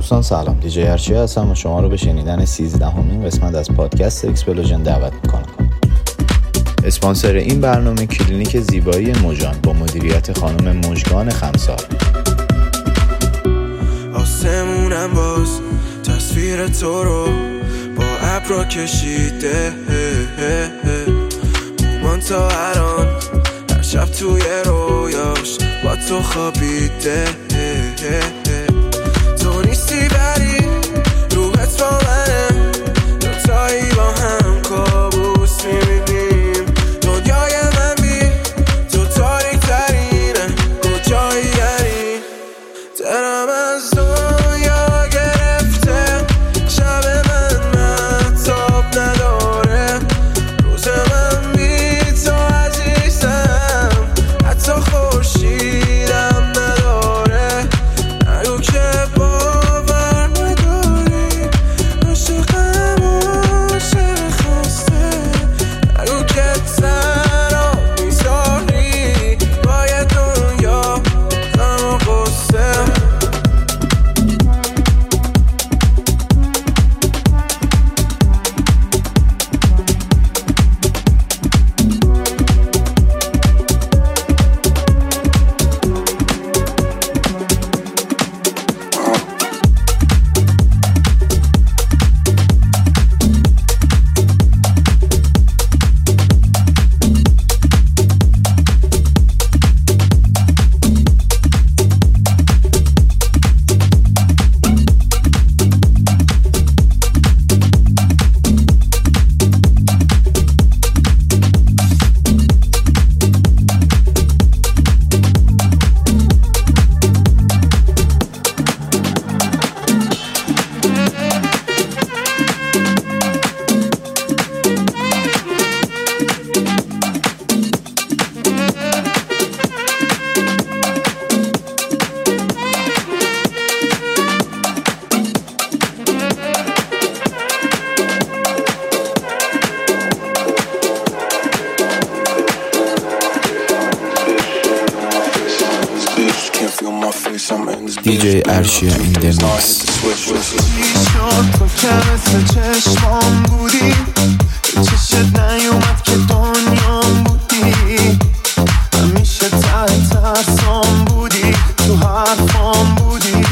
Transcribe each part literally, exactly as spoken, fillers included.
دوستان سلام، دیجی ارشیا هستم و شما رو به شنیدن سیزدهمین قسمت از پادکست اکسپلوژن دعوت میکنم. اسپانسر این برنامه کلینیک زیبایی موژان با مدیریت خانم مژگان خمسار. آسمونم باز تصویر تو رو با ابرا کشیده، مومان تا الان هر شب توی رویاش با تو خوابیده. تو نیستی بری روحت با منه، دوتایی با هم کابوس میبینیم. دنیای من بی تو تاریک ترینه، کجایی یعنی دلم از دنیا گرفته، شب من مهتاب نداره، روز من بی تو عزیزم، حتی خورشیدم نداره. نگو که باور نداری عاشقم عاشق خسته، نگو که تنها میذاری با یه دنیا غم و غصه. دیجی ارشیا این دمیکس. تو که مثل چشمام بودی، چشت نیومد که دنیام بودی، همیشه ته ترسام بودی، تو حرفام بودی.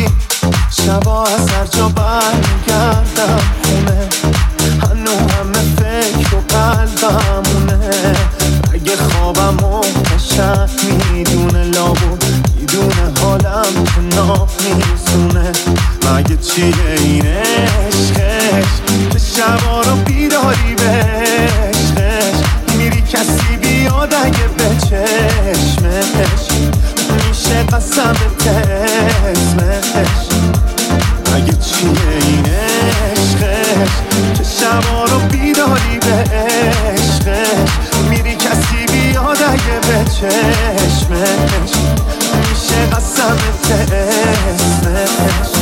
شبا از هر جا برمیگردم خونه، هنو همه فکر و قلبمونه. اگه خوابم و قشنگ میدونه لابو میدونه حالم که ناف میسونه. مگه چیه این عشقش که شبا رو بیداری به عشقش میری کسی بیاد اگه به چشمش میشه قسم به اسمش. مگه چیه این عشقش که شبا رو بیداری به عشقش میری کسی بیاد اگه به چشمش میشه قسم به اسمش.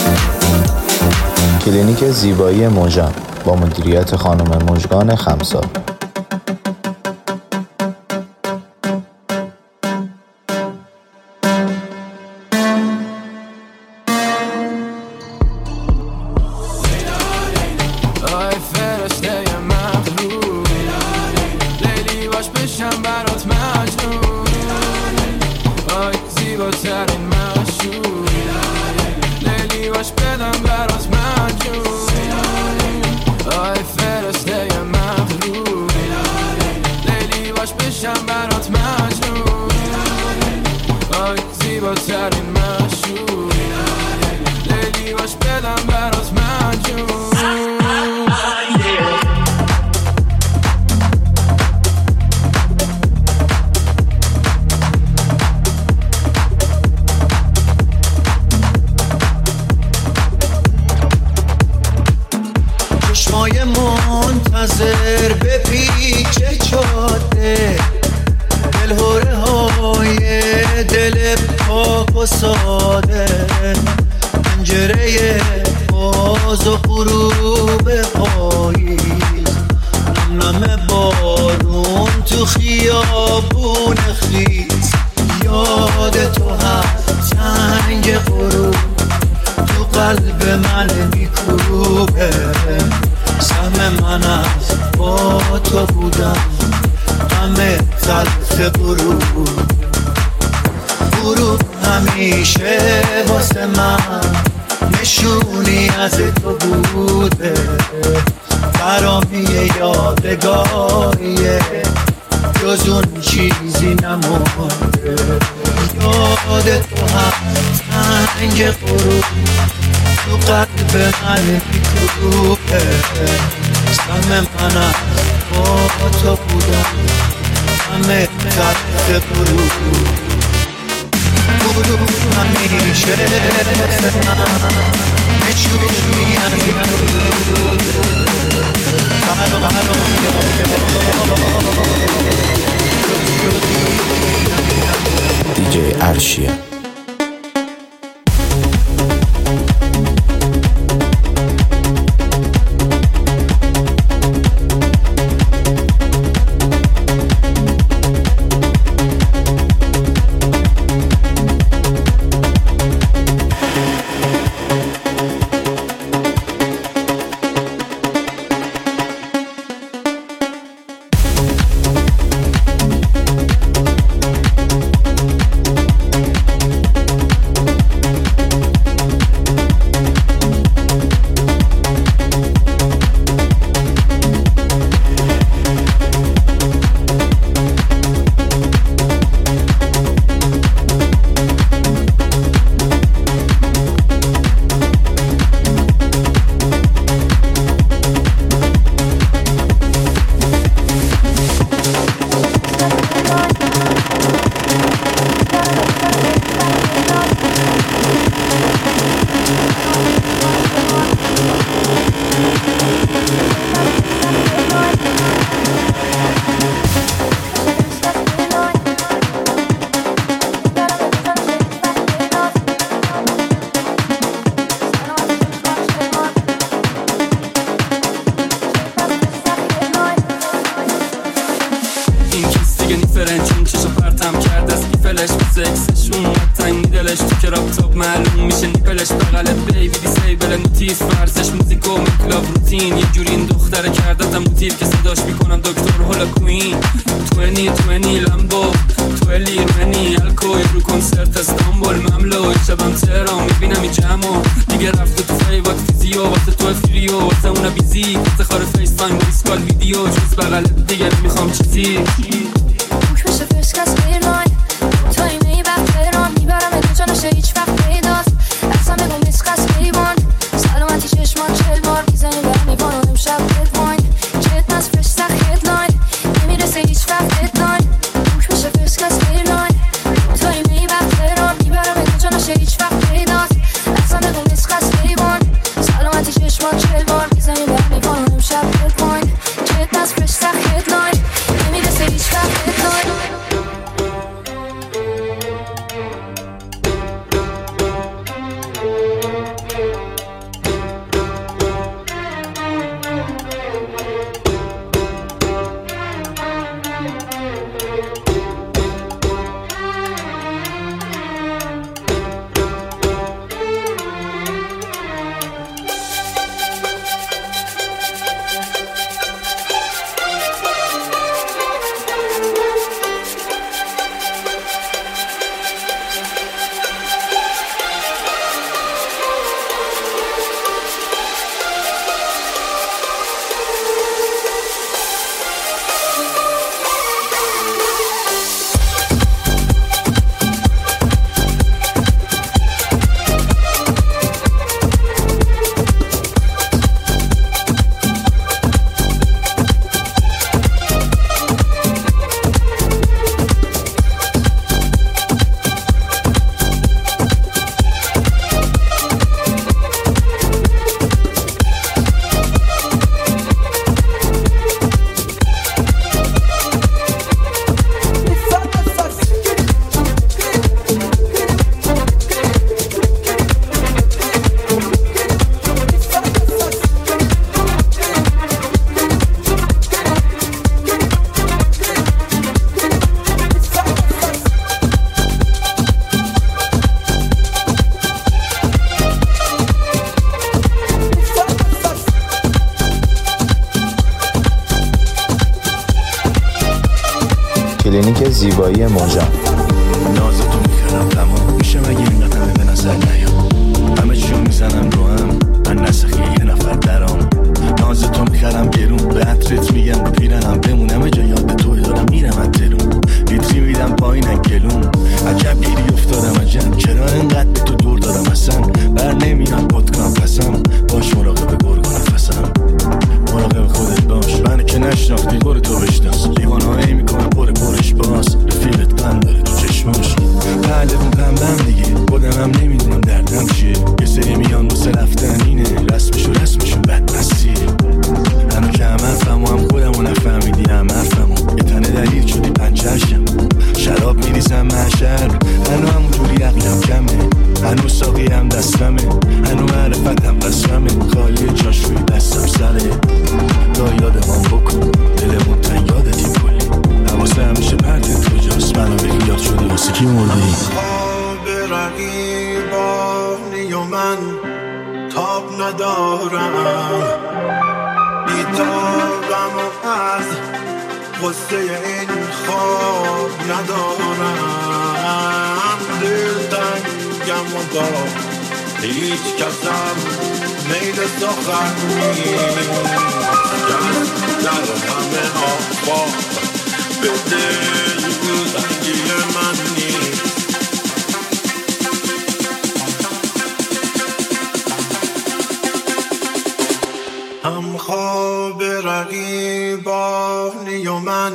کلینیک زیبایی موژان با مدیریت خانم مژگان خمسار. منتظر به پیچ جاده، دلهوره های دل پاک و ساده، پنجره باز و غروب پاییز، نم بارون تو خیابون خیز. یاد تو هست تنگ غروب تو به من میکوبه. سهم من از با تو بودم، همه تلخ غروب غروب همیشه واسه من نشونی از تو بوده. برامی یادگاریه جز اون چیزی نمونده. یاد تو هم تنگ غروب تو قلب من میکوبه. سهم من از با تو بودم، همه تلخ غروب غروب همیشه نشونی از دیجی ارشیا. فرنچون چشو پرتم کرد از ایفلش به سکسشون تنگی دلش تو کراپتاپ معلوم میشه نیپلش بغلت بیبی دیسیبل نوتیس فرزش موزیک و کلاب روتین یه جوری این دختره کردتم موتیف که صداش میکنم دکتر هولا کوین توینی توینی لمبو تویلی روینی الکوی رو کنسرت استانبول مملو شبم تهران میبینم این جمع دیگه رفته تو فیوات فیزیو واسه تو فریو واسه اونا بیزی واسه خار فیس تایم دیسکال ویدیو جز بغلت دیگه میخوام چیزی خوش بشه فسکس بیرنای تو این میبخت تهران میبرم ادو جا نشه هیچ وقت پیداست اصلا بگو میسقس بیبان سلامتی چشمان چل بار میزنی برمی بانم شب هدواین جت نز فرش سخ هدلاین نمیرسه هیچ وقت هدلاین خوش بشه فسکس بیرنای تو این میبخت تهران میبرم ادو جا نشه هیچ وقت پیداست اصلا بگو میسقس بیبان سلامتی چشمان چل بار میزنی برمی بانم شب هدواین جت نز فرش سخ هدلاین نمیرسه هیچ وقت هدلاین کلینیک زیبایی موجان. نازتو میخرم تمام میشه مگه این قدمه به نظر نیام، همه چیو میزنم رو هم من نسخی یه نفر درام. نازتو میخرم گرون به عطرت میگم پیرنم بمونم جا یاد توی دارم میرم اترون لیتری میدم پایین انکلون. عجب گیری افتادم عجب چرا انقدر به تو دور دارم اصلا بر نمیام پدکام پسم باش مراقب گرگو نفسم مراقب خودت باش منو که نشناختی برو تو بشناس لیوان هایی میکنم پر پرش باز رفیقت قند داره تو چشماش پهلمون پنبم دیگه خودمم نمیدونم دردم چیه یه سری میان واسه رفتن اینه رسمشو رسمشون بدبستیه هنو که هم حرفم و هم خودمو نفهمیدی هم حرفمو یه تنه دلیل شدی پنچرشم شراب میریزم محشر هنو همون جوری عقلم کمه هنو ساقی هم دستمه هنو معرفت هم قسمه خالی جاش روی دستم سره تا یادمان بکن دلمون تن یادتیم کلی حواسه همیشه پرتت کجاست منو بگی یاد شدی واسه کی مردی خواب رقیبانی و من تاب ندارم بیتابم و از غصه این خواب ندارم دل تنگم و با هیچ کسم میل سخن نیست در همه آفا به دل تنگی من نیست. هم خواب رقیبانی و من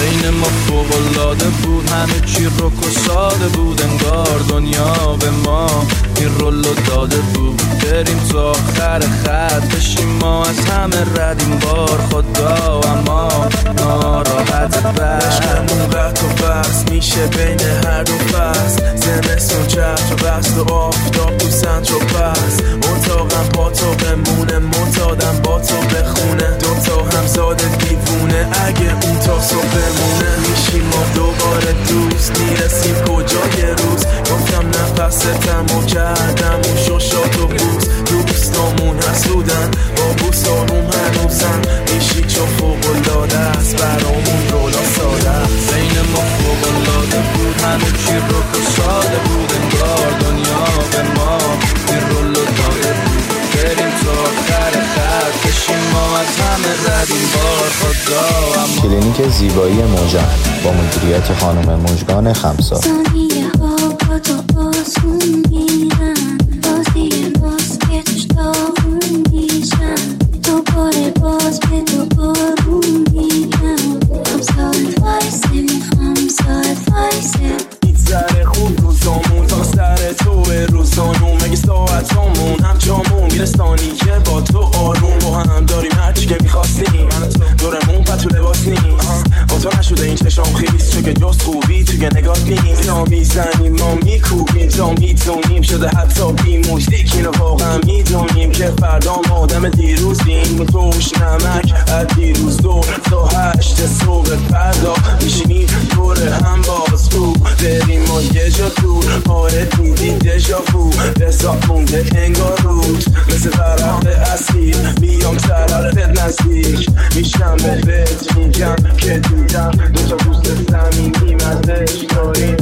بین ما فوق‌العاده بود، همه چی رک و ساده بود، انگار دنیا به ما این رولو داده بود. بریم تو آخر خط بشیم ما از همه رد این بار خدا، اما ناراحت بر عشقمون قطع و بس میشه بین هر دو فصل، زمستون چتر و بست و آفتاب تو سنتر و پس. اتاقم با تو بمونه، معتادم با تو بخونه، دوتا همزاد دیوونه اگه اون تا صبح بمونه. میشیم ما دوباره دوست، میرسیم کجای روز. گفتم نفس تمو کردم اون شوشات و بوز، دوستامون حسودن با بوسارون هنوزن. میشی چون فوق‌العاده است برامون رولا ساده است. بین ما فوق‌العاده بود، همه چی رک و ساده بود، انگار دنیا به ما این رولو داده بود. بریم تو آخر خط بشیم ما از همه رد این بار خدا، اما کلینیک زیبایی موجان با مدیریت خانم مژگان خمسار. ثانیه ها با تو آسون میرن، بازی ماست که توش داغون میشن، دوباره باز به تو آروم میگم. هم ساعت وایسه میخوام ساعت وایسه میگذره خوب روزامون تا سر تو به روزانون، مگه ساعتامون هم جامون میرستانی که با تو آروم با هم داریم هرچی که میخواستیم. دورمون پتو لباس نیست، با تو نشده این چشام خیست، چون که جست خوبی توی نگاه نیست. تا میزنیم ما میکوبیم تا میتونیم، شده حتی بی مجدی که اینو واقعا میدونیم که فردا ما آدم دیروزیم. توش نمک از دیروز دور تا هشت صبح فردا میشینیم دور هم باز رو بریم ما یه جا دور. آره دیدی دژاوو حساب مونده انگار روز، مثل طرف اصیل میام طرفت نزدیک میشم بهت میگم که دیدم دوتا دوست صمیمی مزش داریم.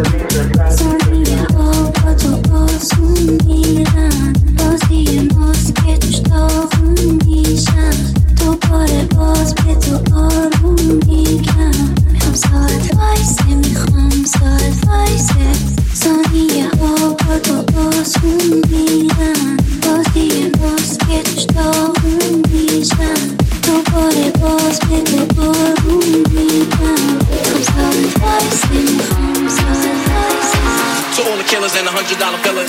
ثانیه ها با تو آسون میرن، بازی ماست که توش داغون میشن، دوباره باز به تو آروم میگم. میخوام ساعت وایسه میخوام ساعت وایسه. ثانیه ها با تو آسون میرن، بازی ماست که توش داغون میشن، دوباره باز به تو آروم میگم. میخوام ساعت وایسه میخوام ساعت وایسه. To all the killers and the hundred dollar billers.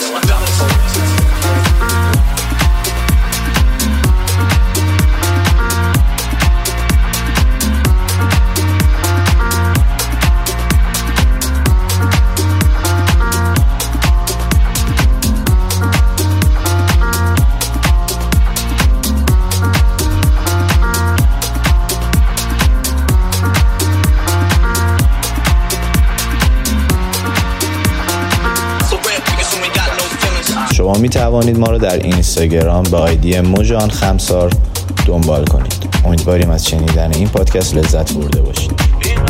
شما می توانید ما رو در اینستاگرام با آیدی موجان خمسار دنبال کنید. امیدواریم از شنیدن این پادکست لذت برده باشید.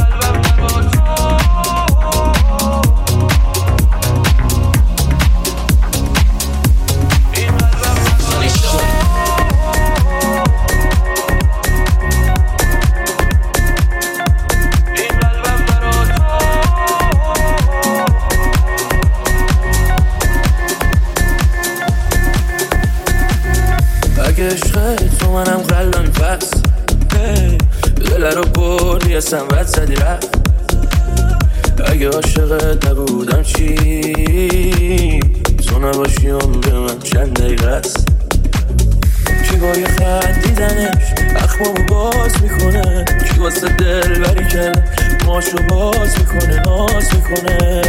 اگه عشق تو منم قلبم پس دل رو بردی اصلا بد زدی رفت. اگه عاشقت نبودم چی تو نباشی عمر من چند دقیقه است. کی با یه خط دیدنش اخمامو باز میکنه، کی واسه دل بری کرد ماشو باز میکنه ناز میکنه.